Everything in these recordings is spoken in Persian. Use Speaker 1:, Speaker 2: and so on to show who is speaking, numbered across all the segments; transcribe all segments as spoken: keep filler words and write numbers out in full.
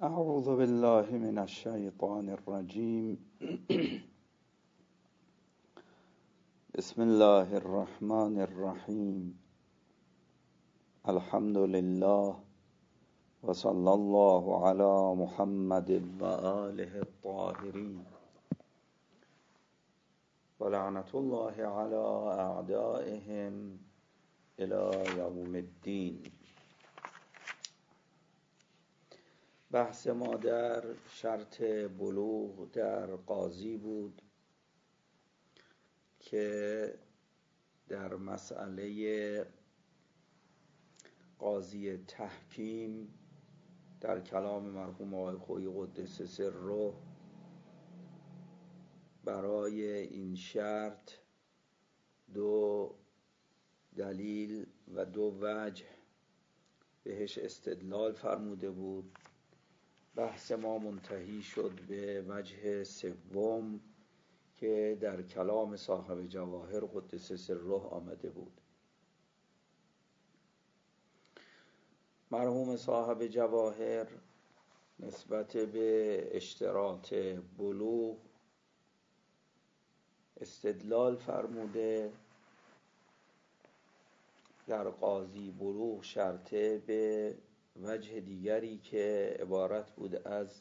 Speaker 1: اعوذ بالله من الشیطان الرجیم. بسم الله الرحمن الرحیم. الحمد لله و صلی الله علی محمد و آله الطاهرین و لعنت الله علی اعدائهم الی یوم الدین. بحث ما در شرط بلوغ در قاضی بود که در مسئله قاضی تحکیم در کلام مرحوم آقای خویی قدس سره برای این شرط دو دلیل و دو وجه بهش استدلال فرموده بود. بحث ما منتهی شد به وجه سوم که در کلام صاحب جواهر قدس سره آمده بود. مرحوم صاحب جواهر نسبت به اشتراط بلوغ استدلال فرموده در قاضی بلوغ شرطه به وجه دیگری که عبارت بود از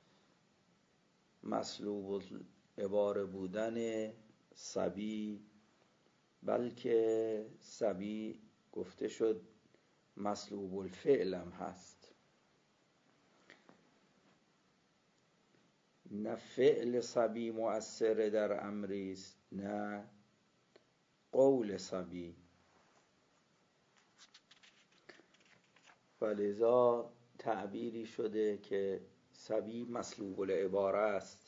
Speaker 1: مسلوب العباره بودن صبی، بلکه صبی گفته شد مسلوب الفعل هم هست، نه فعل صبی مؤثر در امری است نه قول صبی. ولذا تعبیری شده که صبی مسلوب العباره است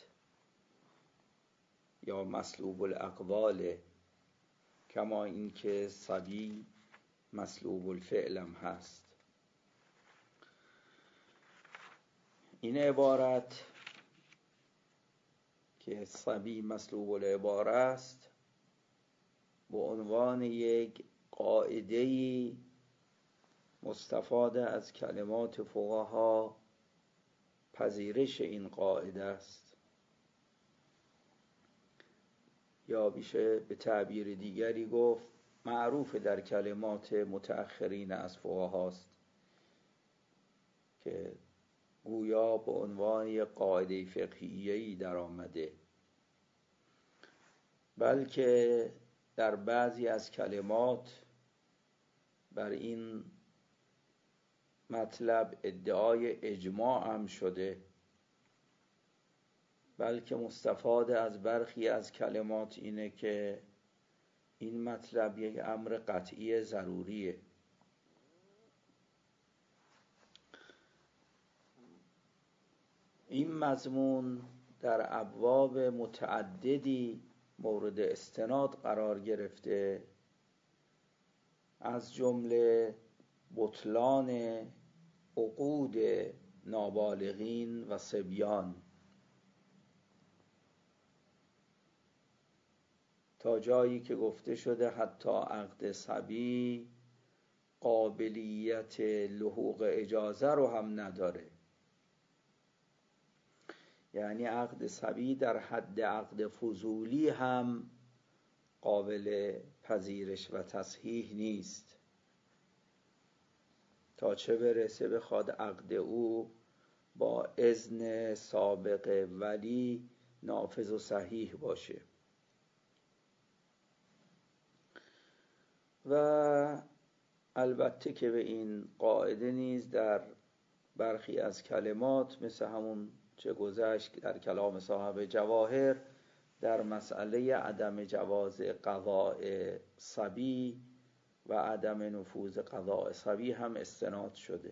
Speaker 1: یا مسلوب الاقوال، کما اینکه صبی مسلوب الفعل هم هست. این عبارت که صبی مسلوب العباره است به عنوان یک قاعده‌ای مستفاده از کلمات فقها پذیرش این قاعده است، یا میشه به تعبیر دیگری گفت معروف در کلمات متأخرین از فقهاست که گویا به عنوان یک قاعده فقهیه‌ای در آمده، بلکه در بعضی از کلمات بر این مطلب ادعای اجماع هم شده، بلکه مستفاده از برخی از کلمات اینه که این مطلب یک امر قطعی ضروریه. این مضمون در ابواب متعددی مورد استناد قرار گرفته، از جمله بطلان عقود نابالغین و صبیان، تا جایی که گفته شده حتی عقد صبی قابلیت لحوق اجازه رو هم نداره، یعنی عقد صبی در حد عقد فضولی هم قابل پذیرش و تصحیح نیست، تا چه برسه بخواد عقد او با اذن سابق ولی نافذ و صحیح باشه. و البته که به این قاعده نیز در برخی از کلمات مثل همون چه گذشت در کلام صاحب جواهر در مسئله عدم جواز قضاء صبی و عدم نفوذ قضاء صبی هم استناد شده.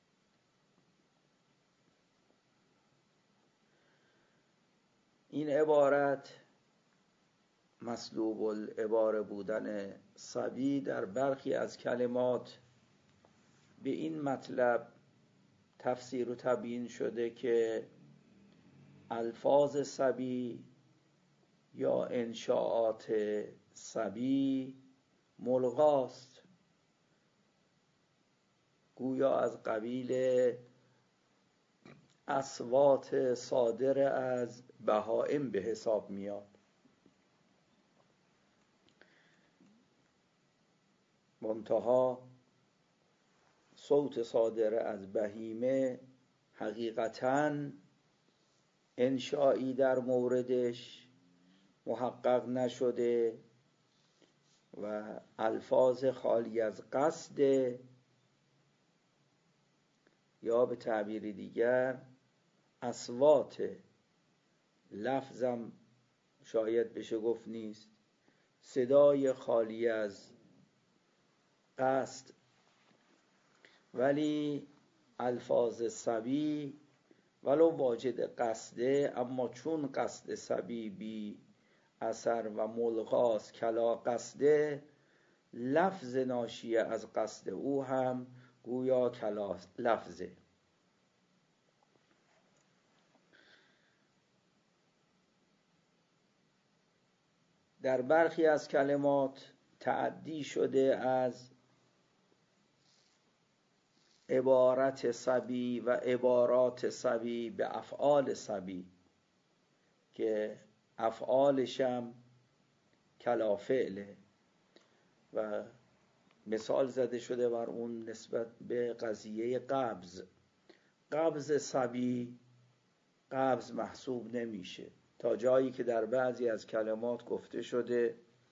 Speaker 1: این عبارت مسلوب العباره بودن صبی در برخی از کلمات به این مطلب تفسیر و تبیین شده که الفاظ صبی یا انشاءات صبی ملغاست، گویا از قبیل اصوات صادر از بهائم به حساب میاد. منتها صوت صادر از بهیمه حقیقتاً انشایی در موردش محقق نشده و الفاظ خالی از قصد، یا به تعبیر دیگر اصوات، لفظم شاید بشه گفت نیست، صدای خالی از قصد، ولی الفاظ صبی ولو واجد قصده، اما چون قصد صبی بی اثر و ملغاست کلا قصده، لفظ ناشی از قصد او هم گویا کلا لفظه. در برخی از کلمات تعدی شده از عبارت صبی و عبارات صبی به افعال صبی که افعالشم کلا فعله و مثال زده شده بر اون نسبت به قضیه قبض. قبض صبی قبض محسوب نمیشه، تا جایی که در بعضی از کلمات گفته شده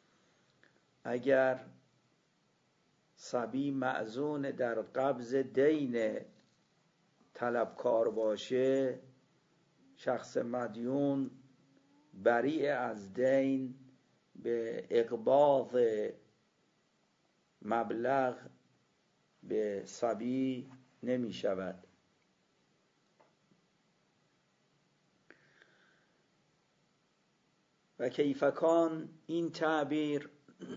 Speaker 1: اگر صبی مأذون در قبض دین طلبکار باشه، شخص مدیون بریء از دین به اقباض مبلغ به صبی نمی شود. و کیفکان این تعبیر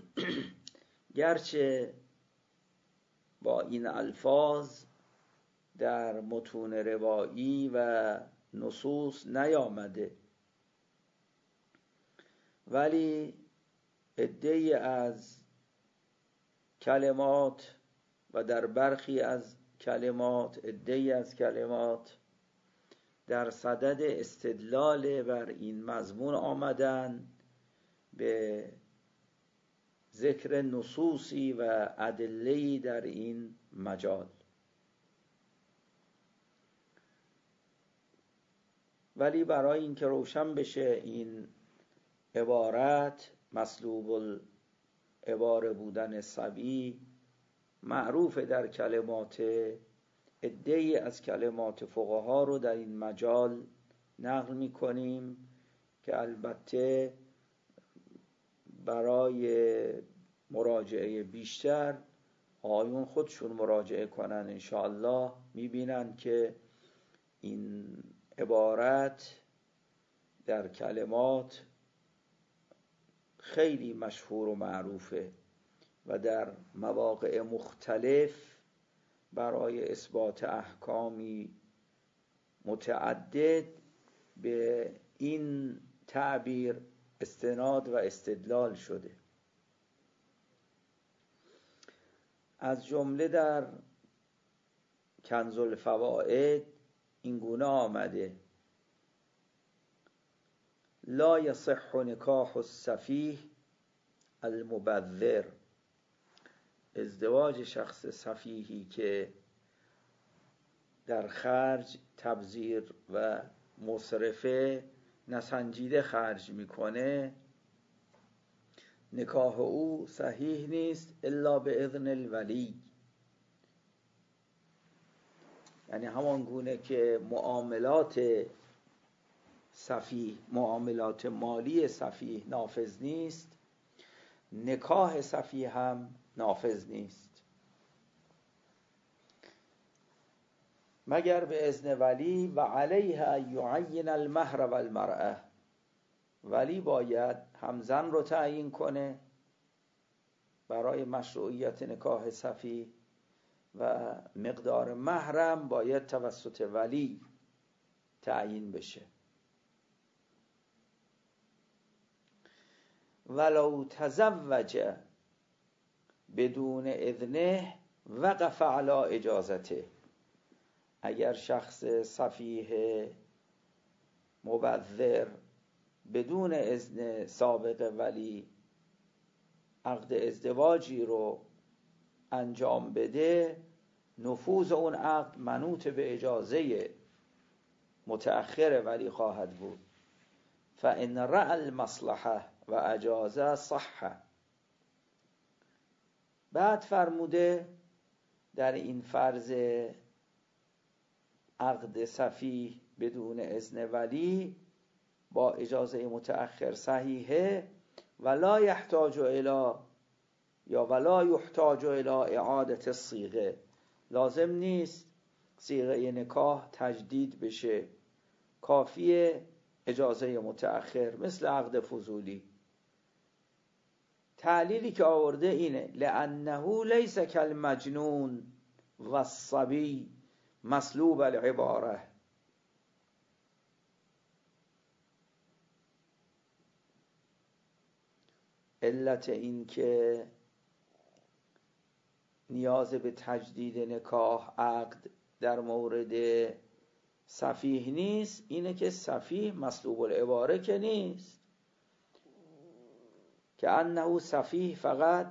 Speaker 1: گرچه با این الفاظ در متون روایی و نصوص نیامده، ولی عده‌ای از کلمات و در برخی از کلمات عده‌ای از کلمات در صدد استدلال بر این مضمون آمدن به ذکر نصوصی و ادله‌ای در این مجال. ولی برای اینکه روشن بشه این عبارت مسلوب العباره بودن صبی معروف در کلمات، عده‌ای از کلمات فقها رو در این مجال نقل می کنیم که البته برای مراجعه بیشتر آیون خودشون مراجعه کنن انشاءالله می بینن که این عبارت در کلمات خیلی مشهور و معروفه و در مواقع مختلف برای اثبات احکامی متعدد به این تعبیر استناد و استدلال شده. از جمله در کنز الفوائد این گونه آمده: لا یصح نکاح السفیه المبذر. ازدواج شخص سفیهی که در خرج تبذیر و مصرفه نسنجیده خرج میکنه، نکاح او صحیح نیست الا به اذن الولی. یعنی همان گونه که معاملات سفیه، معاملات مالی سفیه نافذ نیست، نکاح سفیه هم نافذ نیست مگر به اذن ولی. و علیها یعین المهر و المرأه، ولی باید هم زن رو تعیین کنه برای مشروعیت نکاح سفیه و مقدار مهرم باید توسط ولی تعیین بشه. ولو تزوج بدون اذنه وقف علی اجازته. اگر شخص سفیه مبذر بدون اذن سابق ولی عقد ازدواجی رو انجام بده، نفوذ اون عقد منوط به اجازه متأخر ولی خواهد بود. فإن رأى المصلحة و اجازه صح. بعد فرموده در این فرض عقد سفیه بدون اذن ولی با اجازه متأخر صحیحه، ولا یحتاج الی یا ولا یحتاج الی اعاده الصیغه، لازم نیست صیغه نکاح تجدید بشه، کافیه اجازه متأخر، مثل عقد فضولی. تعلیلی که آورده اینه لأنه لیس کالمجنون و الصبی مسلوب العباره. علت این که نیاز به تجدید نکاح عقد در مورد سفیه نیست اینه که سفیه مسلوب العباره که نیست، که انه سفیه فقط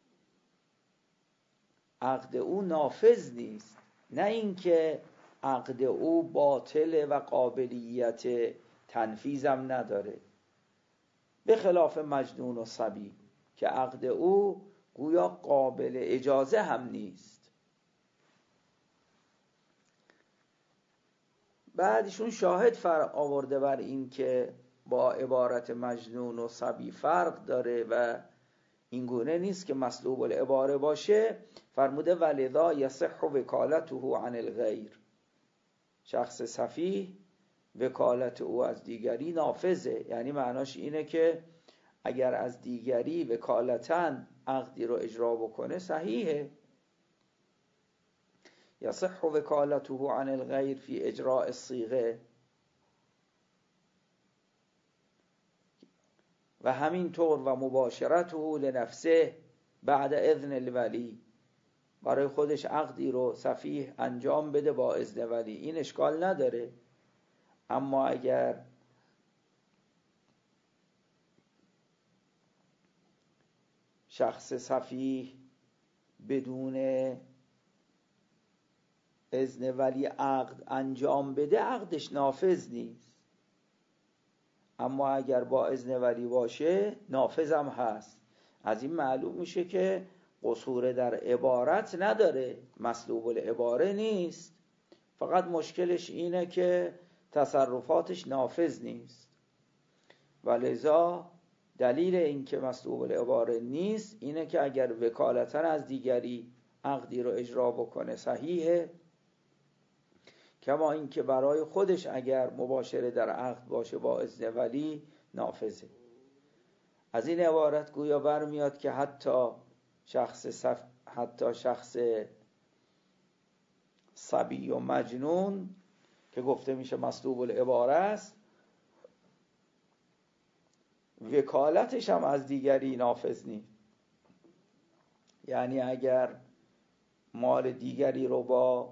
Speaker 1: عقد او نافذ نیست، نه اینکه عقد او باطل و قابلیت تنفیذم نداره، به خلاف مجنون و صبی که عقد او گویا قابل اجازه هم نیست. بعدشون شاهد فر آورده بر این که با عبارت مجنون و صبی فرق داره و این گونه نیست که مسلوب العباره باشه. فرموده ولذا یصح وکالته عن الغیر، شخص سفیه وکالت او از دیگری نافذه، یعنی معناش اینه که اگر از دیگری وکالتاً عقدی رو اجرا بکنه صحیحه. یصح وکالته عن الغیر فی اجراء الصیغه، و همین طور و مباشرته لنفسه بعد اذن الولی، برای خودش عقدی رو سفیه انجام بده با اذن ولی، این اشکال نداره. اما اگر شخص سفیه بدون اذن ولی عقد انجام بده عقدش نافذ نیست، اما اگر با اذن ولی باشه نافذ هم هست. از این معلوم میشه که قصور در عبارت نداره، مسلوب العباره نیست، فقط مشکلش اینه که تصرفاتش نافذ نیست. ولذا دلیل این که مسلوب العباره نیست اینه که اگر وکالتاً از دیگری عقدی رو اجرا بکنه صحیحه، کما این که برای خودش اگر مباشره در عقد باشه با اذن ولی نافذه. از این عبارت گویا برمیاد که حتی شخص صف... حتی شخص صبی و مجنون که گفته میشه مسلوب العباره است، وکالتش هم از دیگری نافذ نیست. یعنی اگر مال دیگری رو با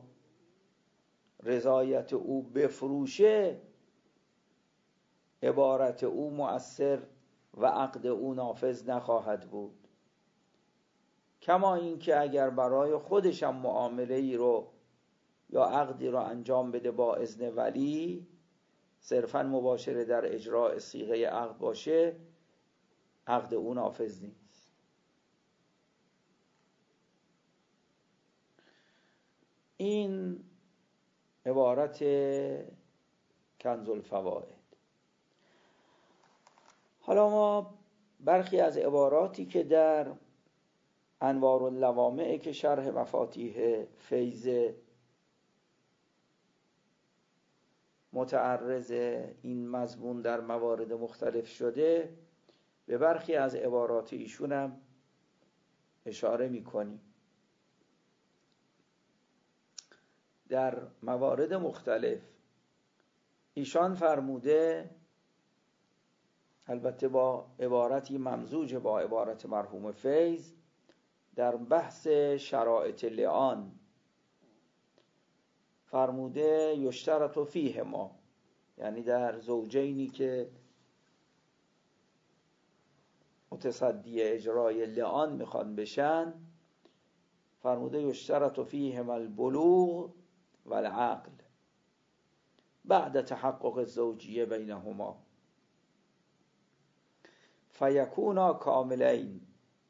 Speaker 1: رضایت او بفروشه، عبارت او مؤثر و عقد او نافذ نخواهد بود. کما این که اگر برای خودش هم معامله ای رو یا عقدی رو انجام بده با اذن ولی، صرفاً مباشره در اجراء صیغه عقد باشه، عقد او نافذ نیست. این عبارت کنز الفوائد. حالا ما برخی از عباراتی که در انوار اللوامع که شرح مفاتیح فیض متعرض این مضمون در موارد مختلف شده، به برخی از عبارات ایشون هم اشاره می‌کنیم. در موارد مختلف ایشان فرموده، البته با عبارتی ممزوج با عبارت مرحوم فیض، در بحث شرایط لعان فرموده یشترط فیه ما، یعنی در زوجینی که متصدی اجرای لعان میخوان بشن، فرموده یشترط فیهم البلوغ و العقل بعد تحقق الزوجیه بینهما فیکونا کاملین.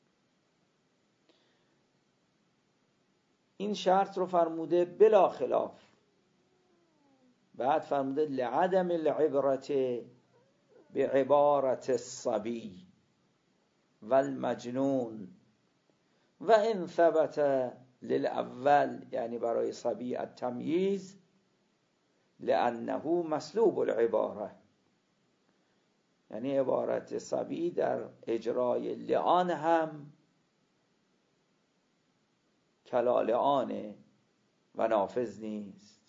Speaker 1: این شرط رو فرموده بلا خلاف. بعد فرموده لعدم العبرت بعبارت الصبی و المجنون و ان ثبت للاول، یعنی برای صبی التمییز، لانه مسلوب العباره، یعنی عبارت صبی در اجرای لعان هم کلالعانه و نافذ نیست.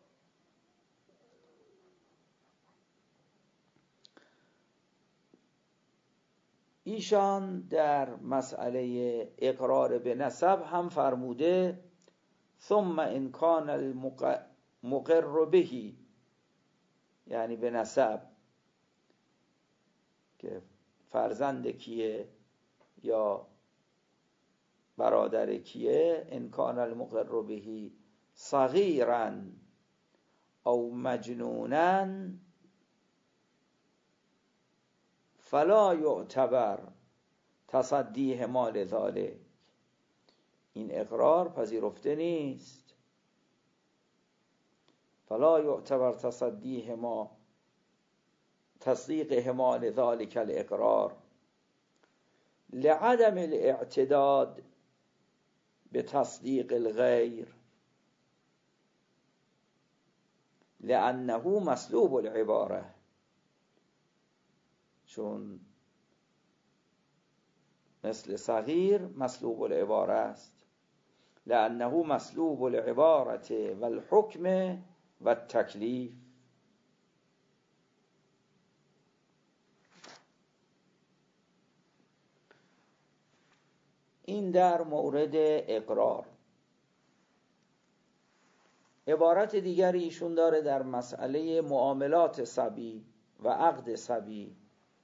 Speaker 1: ایشان در مسئله اقرار به نسب هم فرموده ثم ان کان المقر بهی، یعنی به نسب که فرزند کیه یا برادر کیه، ان کان المقر بهی صغیرا او مجنونا فلا یعتبر تصدیهما لذالک. این اقرار پذیرفته نیست. فلا یعتبر تصدیهما تصدیقهما لذالک الاقرار لعدم الاعتداد بتصدیق الغیر لانه مسلوب العباره، چون مثل صغیر مسلوب العباره است. لانه مسلوب العباره و الحکم و التکلیف. این در مورد اقرار. عبارت دیگری ایشون داره در مسئله معاملات صبی و عقد صبی.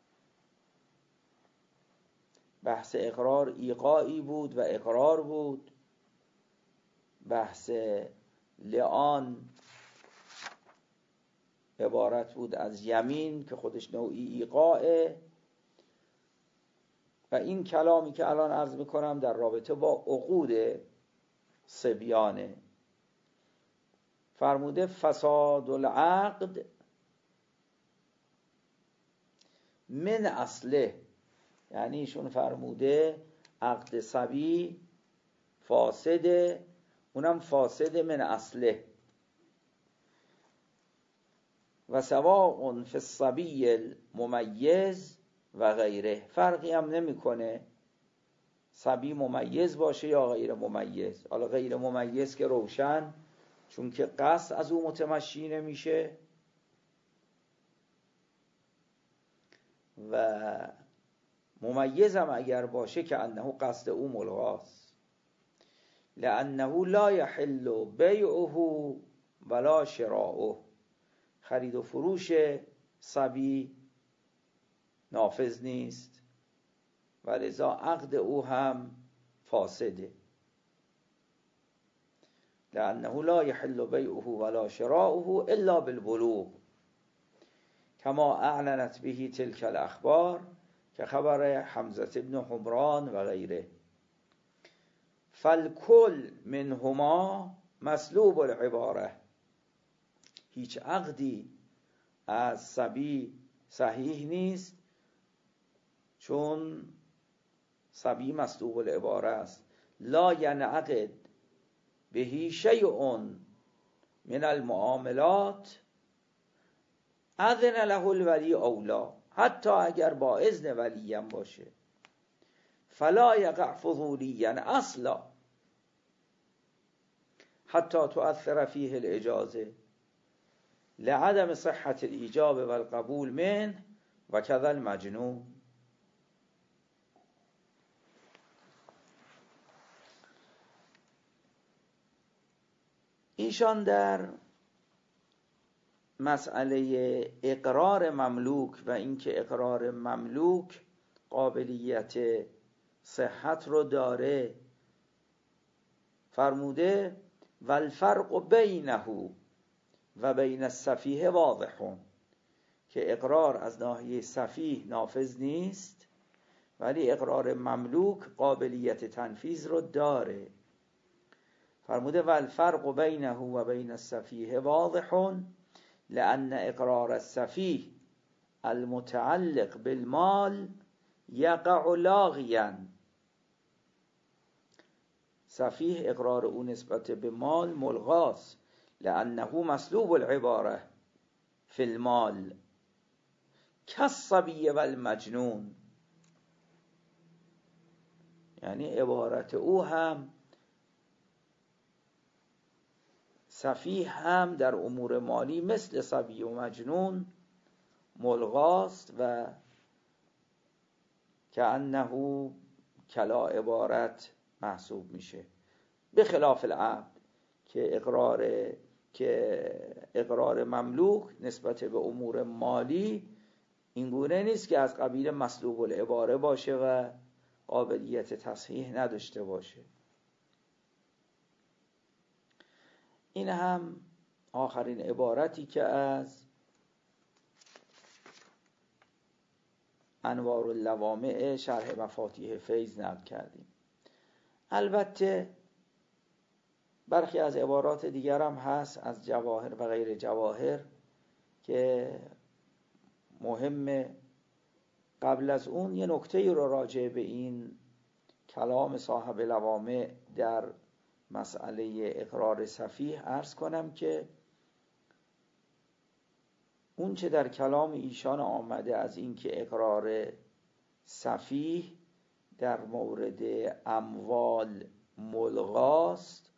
Speaker 1: بحث اقرار ایقاعی بود و اقرار بود. بحث لعان عبارت بود از یمین که خودش نوعی ایقاعه. و این کلامی که الان عرض میکنم در رابطه با عقود صبیانه. فرموده فساد العقد من اصله، یعنی ایشون فرموده عقد صبی فاسده، اونم فاسد من اصله. و سواء فی الصبی الممیز و غیره، فرقی هم نمیکنه صبی ممیز باشه یا غیر ممیز. حالا غیر ممیز که روشن، چون که قصد از او متمشی نمیشه، و ممیز هم اگر باشه که انه قصد او ملغاست. لانه لا یحل بیعه ولا شراؤه، خرید و فروش صبی نافذ نیست و لذا عقد او هم فاسده. لانه لا یحل بیعه ولا شراؤه الا بالبلوغ کما اعلنت به تلك الاخبار، که خبر حمزه بن حمران و غیره. فالکل منهما مسلوب العباره، هیچ عقدی از صبی صحیح نیست، چون صبی مسلوب العباره است. لا ینعقد بهی شیء من المعاملات اذن له الولی اولا، حتی اگر با اذن ولی هم باشه. فلا یقع فضولیا اصلا حتی تؤثر فیه الاجازه لعدم صحت الایجاب و القبول منه و کذا المجنون. ایشان در مسئله اقرار مملوک و اینکه اقرار مملوک قابلیت صحت رو داره فرموده والفرق بینه و بین السفیه واضح، که اقرار از ناحیه سفیه نافذ نیست ولی اقرار مملوک قابلیت تنفیذ رو داره. فرموده والفرق بینه و بین السفیه واضح لأن اقرار السفیه المتعلق بالمال یقع لاغیا. سفیه اقرار او نسبت به مال ملغاست، لأنه مسلوب العباره فی المال کالصبی و المجنون. یعنی عبارت او هم سفیه هم در امور مالی مثل صبی و مجنون ملغاست و کأنه کلا عبارت محسوب میشه، به خلاف العبد که اقرار که اقرار مملوک نسبت به امور مالی اینگونه نیست که از قبیل مسلوب العباره باشه و قابلیت تصحیح نداشته باشه. این هم آخرین عبارتی که از انوار اللوامع شرح مفاتیح فیض نقل کردیم. البته برخی از عبارات دیگر هم هست از جواهر و غیر جواهر که مهمه. قبل از اون یه نکته رو راجع به این کلام صاحب لوامع در مسئله اقرار سفیه عرض کنم که اون چه در کلام ایشان آمده از این که اقرار سفیه در مورد اموال ملغاست،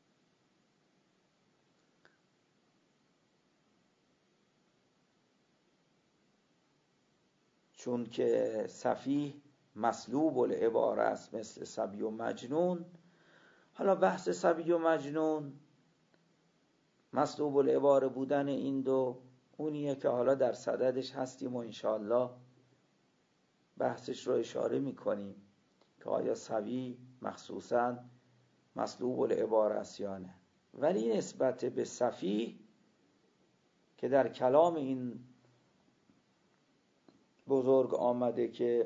Speaker 1: چون که سفیه مسلوب العباره است مثل صبی و مجنون. حالا بحث صبی و مجنون مسلوب العباره بودن این دو اونیه که حالا در صددش هستیم و انشاءالله بحثش رو اشاره میکنیم که آیا صبی مخصوصا مسلوب العباره است یا نه. ولی نسبت به سفیه که در کلام این بزرگ آمده که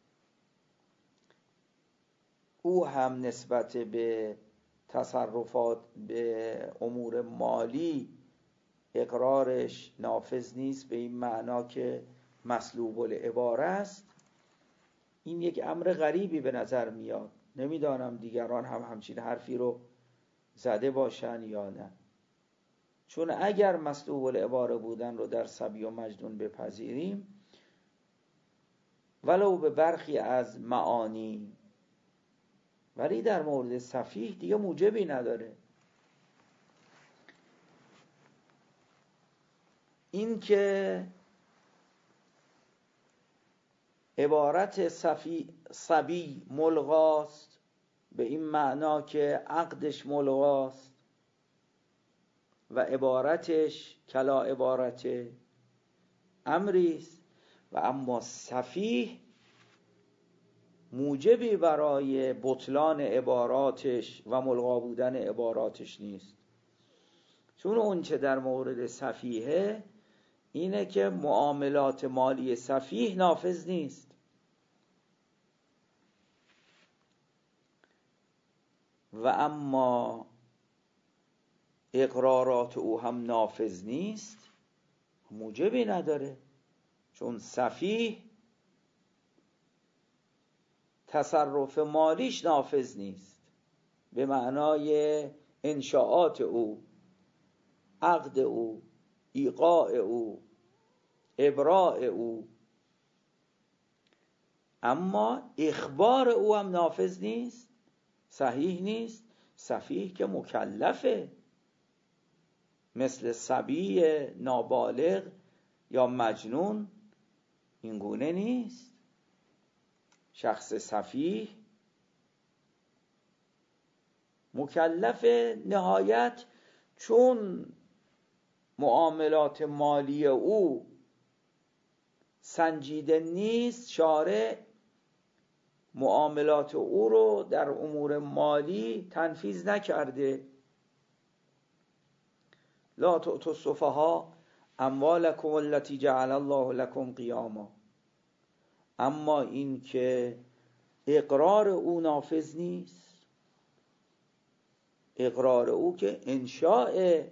Speaker 1: او هم نسبت به تصرفات به امور مالی اقرارش نافذ نیست به این معنا که مسلوب العباره است، این یک امر غریبی به نظر میاد. نمیدانم دیگران هم همچین حرفی رو زده باشن یا نه، چون اگر مسلوب العباره بودن رو در صبی و مجنون بپذیریم ولو به برخی از معانی، ولی در مورد سفیه دیگه موجبی نداره. این که عبارت صفی صبی ملغاست به این معنا که عقدش ملغاست و عبارتش کلا عبارت امریست، و اما سفیه موجبی برای بطلان عباراتش و ملغا بودن عباراتش نیست، چون اون چه در مورد سفیه اینه که معاملات مالی سفیه نافذ نیست و اما اقرارات او هم نافذ نیست، موجبی نداره، چون سفیه تصرف مالیش نافذ نیست به معنای انشاءات او، عقد او، ایقاع او، ابراء او، اما اخبار او هم نافذ نیست، صحیح نیست. سفیه که مکلفه، مثل صبی نابالغ یا مجنون اینگونه نیست. شخص سفیه مکلف نهایت چون معاملات مالی او سنجیده نیست، شارع معاملات او رو در امور مالی تنفیذ نکرده. لا تؤتوا السفهاء اموالکم التي جعل الله لكم قیاما. اما این که اقرار او نافذ نیست، اقرار او که انشاء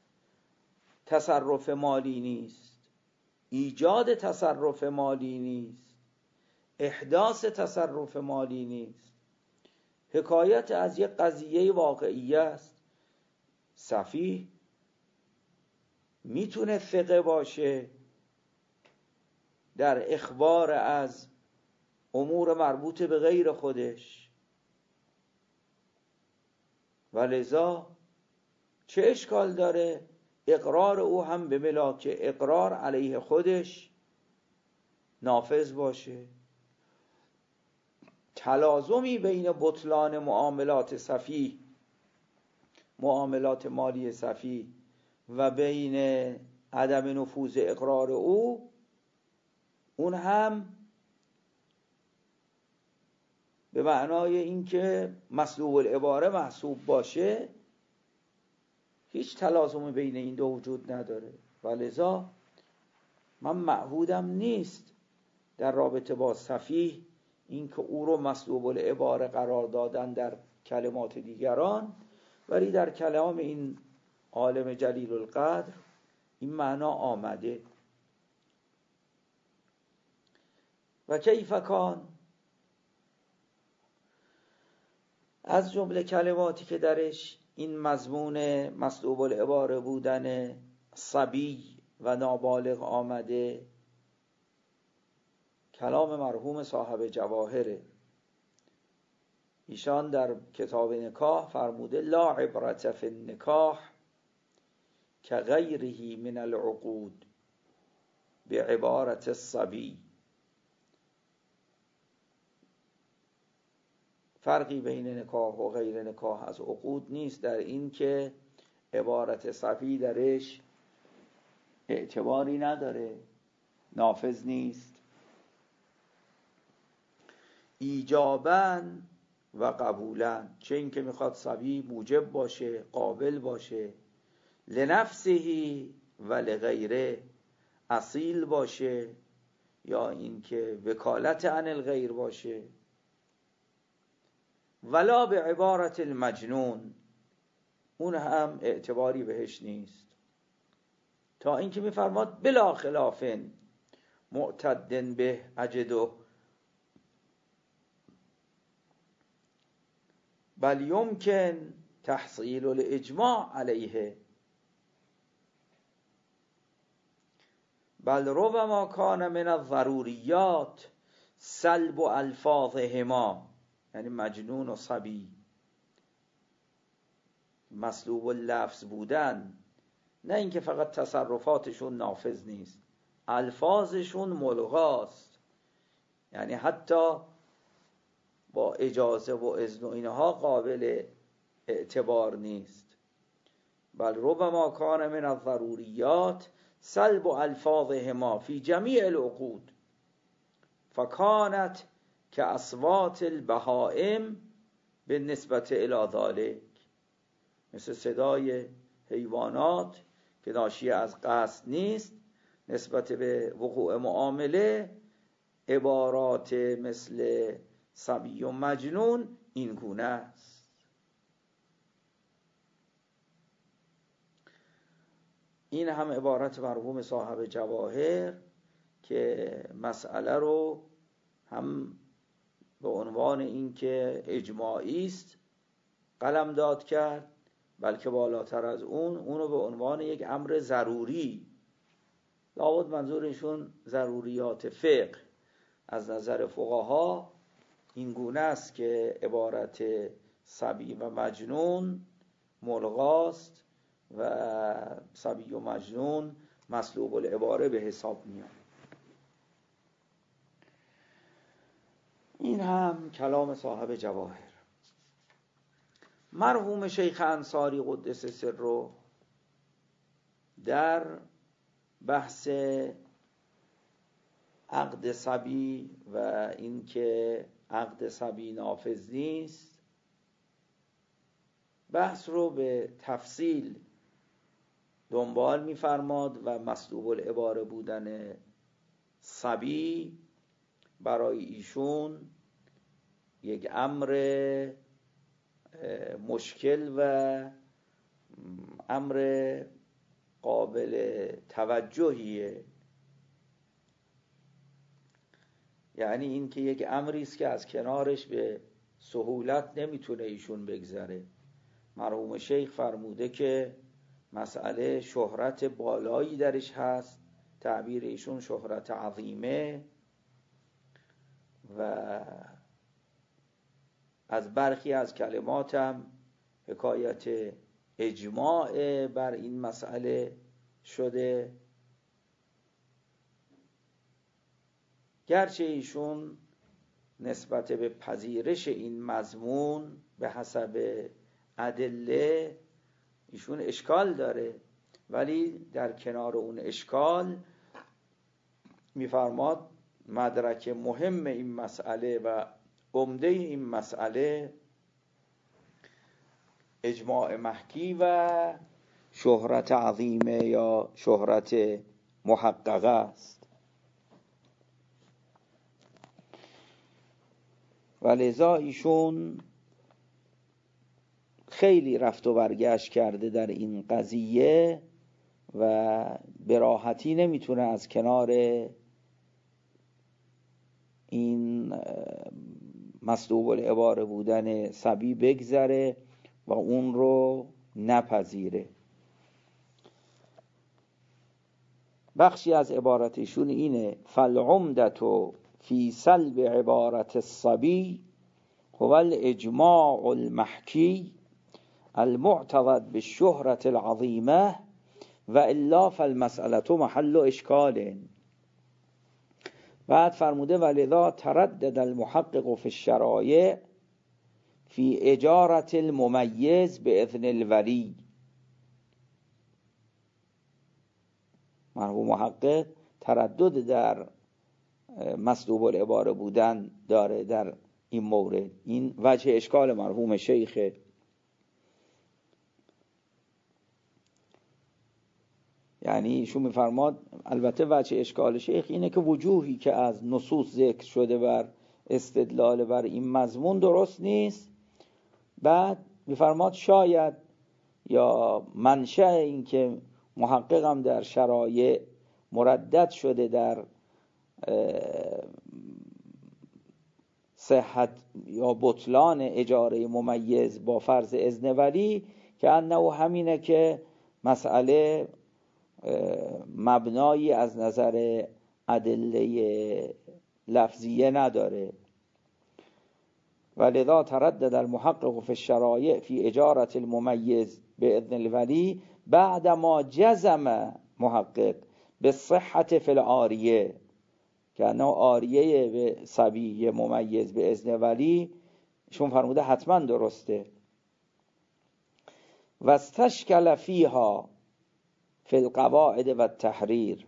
Speaker 1: تصرف مالی نیست، ایجاد تصرف مالی نیست، احداث تصرف مالی نیست، حکایت از یک قضیه واقعی است. سفیه میتونه ثقه باشه در اخبار از امور مربوط به غیر خودش، و لذا چه اشکال داره اقرار او هم به ملاک اقرار علیه خودش نافذ باشه؟ تلازمی بین بطلان معاملات سفیه، معاملات مالی سفیه، و بین عدم نفوذ اقرار او، اون هم به معنای اینکه مسلوب العباره محسوب باشه، هیچ تلازمی بین این دو وجود نداره. و لذا من معهودم نیست در رابطه با سفیه اینکه او رو مسلوب العباره قرار دادن در کلمات دیگران، ولی در کلام این عالم جلیل القدر این معنا آمده. و کیف کان، از جمله کلماتی که درش این مضمون مسلوب العباره بودن صبی و نابالغ آمده، کلام مرحوم صاحب جواهره. ایشان در کتاب نکاح فرموده لا عبرت فی النکاح کغیره من العقود بعبارت الصبی. فرقی بین نکاح و غیر نکاح از عقود نیست در این که عبارت صبی درش اعتباری نداره، نافذ نیست. ایجاباً و قبولاً، چه این که میخواد صبی موجب باشه، قابل باشه، لنفسه و لغیره، اصیل باشه، یا این که وکالت عن الغیر باشه. ولا به عبارت المجنون، اون هم اعتباری بهش نیست، تا اینکه میفرماد بلا خلاف معتد به اجده بل یمکن تحصیل الاجماع علیه بل ربما کان من الضروریات سلب الفاظهما. یعنی مجنون و صبی مسلوب اللفظ بودن، نه اینکه فقط تصرفاتشون نافذ نیست، الفاظشون ملغاست، یعنی حتی با اجازه و اذن و اینها قابل اعتبار نیست. بل ربما کان من الضروریات سلب الفاظهما فی جمیع العقود فکانت کاصوات البهائم بالنسبة الی ذلک، مثل صدای حیوانات که ناشی از قصد نیست، نسبت به وقوع معامله عبارات مثل صبی و مجنون این گونه است. این هم عبارت مرحوم صاحب جواهر که مسئله رو هم به عنوان اینکه اجماعی است قلم داد کرد، بلکه بالاتر از اون اونو به عنوان یک امر ضروری، لابد منظورشون ضروریات فقه از نظر فقها این گونه است که عبارت صبی و مجنون ملغاست و صبی و مجنون مسلوب العباره به حساب میاد. این هم کلام صاحب جواهر. مرحوم شیخ انصاری قدس سره در بحث عقد صبی و اینکه عقد صبی نافذ نیست بحث رو به تفصیل دنبال می‌فرماد و مصلوب العباره بودن صبی برای ایشون یک امر مشکل و امر قابل توجهیه، یعنی این که یک امری است که از کنارش به سهولت نمیتونه ایشون بگذره. مرحوم شیخ فرموده که مسئله شهرت بالایی درش هست، تعبیر ایشون شهرت عظیمه، و از برخی از کلماتم حکایت اجماع بر این مسئله شده، گرچه ایشون نسبت به پذیرش این مضمون به حسب ادله ایشون اشکال داره، ولی در کنار اون اشکال میفرماد مدرک مهم این مسئله و عمده این مسئله اجماع محکی و شهرت عظیمه یا شهرت محققه است. و لذا ایشون خیلی رفت و برگشت کرده در این قضیه و به راحتی نمیتونه از کنار این مصلوب العباره بودن صبی بگذره و اون رو نپذیره. بخشی از عبارتشون اینه: فالعمدة فی سلب عبارت الصبی هو الاجماع المحکی المعتقد بالشهرة العظیمه و الا فالمسألة محل اشکال. بعد فرموده ولذا تردد المحقق في الشرایع فی اجارت الممیز باذن الولی. مرحوم محقق تردد در مصلوب العباره بودن داره در این مورد. این وجه اشکال مرحوم شیخه. یعنی ایشون میفرماد البته وجه اشکال شیخ اینه که وجوهی که از نصوص ذکر شده بر استدلال بر این مضمون درست نیست. بعد میفرماد شاید یا منشأ این که محققم در شرایع مردد شده در صحت یا بطلان اجاره ممیز با فرض اذن ولی که انه همینه که مسئله مبنایی از نظر ادله لفظیه نداره. ولذا تردد المحقق في الشرایع في اجارة الممیز باذن الولی بعدما جزم محقق بالصحة في العاریه، که انه عاریه به صبی ممیز به اذن ولی شون فرموده حتما درسته. و استشکل فیها فی القواعد و التحریر.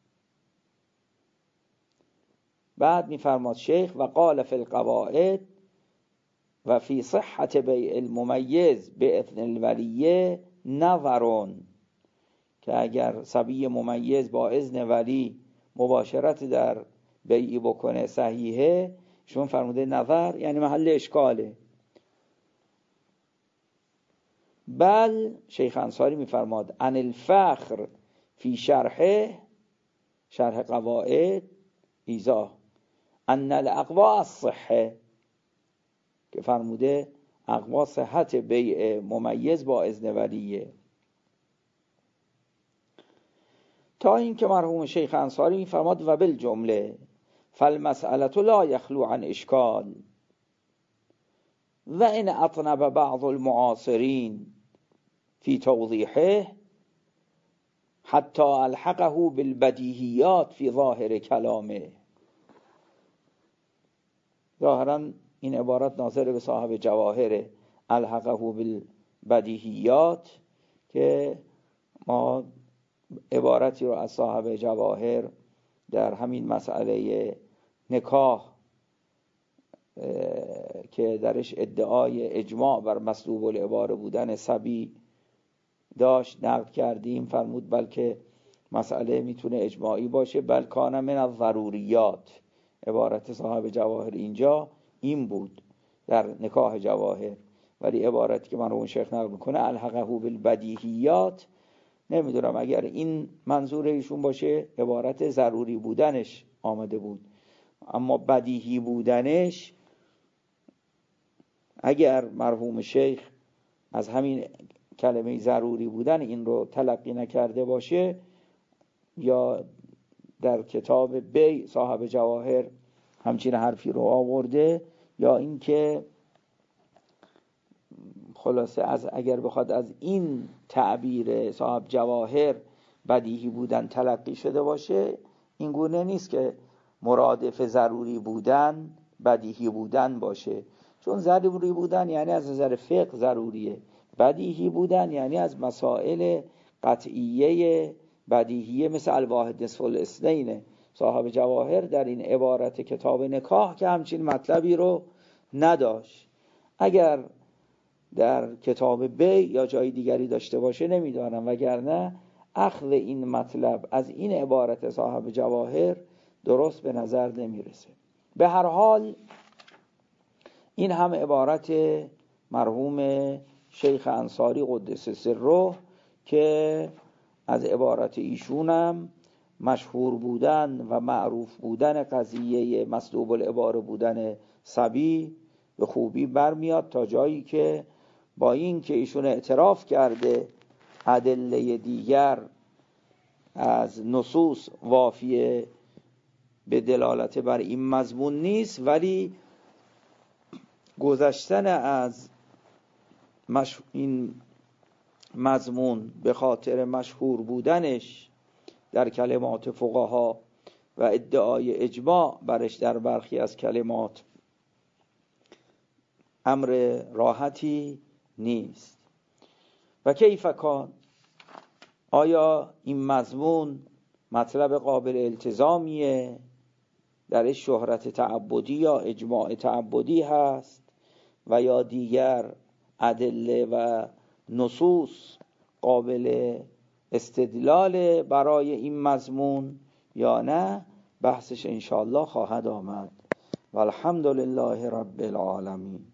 Speaker 1: بعد میفرماد شیخ و قال فی القواعد و فی صحت بیع الممیز باذن الولیه نظرون، که اگر صبی ممیز با اذن ولی مباشرت در بیعی بکنه صحیحه، شون فرموده نظر یعنی محل اشکاله. بل شیخ انصاری میفرماد ان الفخر فی شرحه، شرح قواعد ایضاح، ان الاقوا الصحه، که فرموده اقوا صحت بیع ممیز با اذن ولیه. تا این که مرحوم شیخ انصاری میفرماد و بالجمله فالمسألة لا يخلو عن اشکال و ان اطنب بعض المعاصرین فی توضیحه حتی الحقه بالبدیهیات فی ظاهر کلامه. ظاهرا این عبارت ناظر به صاحب جواهر الحقه بالبدیهیات، که ما عبارتی رو از صاحب جواهر در همین مسئله نکاح که درش ادعای اجماع بر مصلوب العباره بودن صبی داشت نقد کردیم. فرمود بلکه مسئله میتونه اجماعی باشه، بل کان من الضروریات. عبارت صاحب جواهر اینجا این بود در نکاح جواهر، ولی عبارتی که مرحوم شیخ نقل میکنه الحقه بالبدیهیات، نمیدونم اگر این منظور ایشون باشه عبارت ضروری بودنش آمده بود، اما بدیهی بودنش اگر مرحوم شیخ از همین کلمه ضروری بودن این رو تلقی نکرده باشه، یا در کتاب بی صاحب جواهر همچین حرفی رو آورده، یا اینکه خلاصه از اگر بخواد از این تعبیر صاحب جواهر بدیهی بودن تلقی شده باشه، این گونه نیست که مرادف ضروری بودن بدیهی بودن باشه، چون ضروری بودن یعنی از نظر فقه ضروریه، بدیهی بودن یعنی از مسائل قطعیه بدیهیه مثل الواحد نصف الاثنین. صاحب جواهر در این عبارت کتاب نکاح که همچین مطلبی رو نداشت، اگر در کتاب بی یا جای دیگری داشته باشه نمیدانم، وگرنه اخذ این مطلب از این عبارت صاحب جواهر درست به نظر نمیرسه. به هر حال این هم عبارت مرحوم شیخ انصاری قدس سره که از عبارت ایشونم مشهور بودن و معروف بودن قضیه مصلوب العباره بودن صبی به خوبی برمیاد، تا جایی که با این که ایشون اعتراف کرده ادله دیگر از نصوص وافیه به دلالت بر این مضمون نیست، ولی گذشتن از مش... این مضمون به خاطر مشهور بودنش در کلمات فقها و ادعای اجماع برش در برخی از کلمات امر راحتی نیست. و کیف کان، آیا این مضمون مطلب قابل التزامیه، درش شهرت تعبدی یا اجماع تعبدی هست، و یا دیگر ادله و نصوص قابل استدلال برای این مضمون یا نه؟ بحثش انشاءالله خواهد آمد. والحمد لله رب العالمین.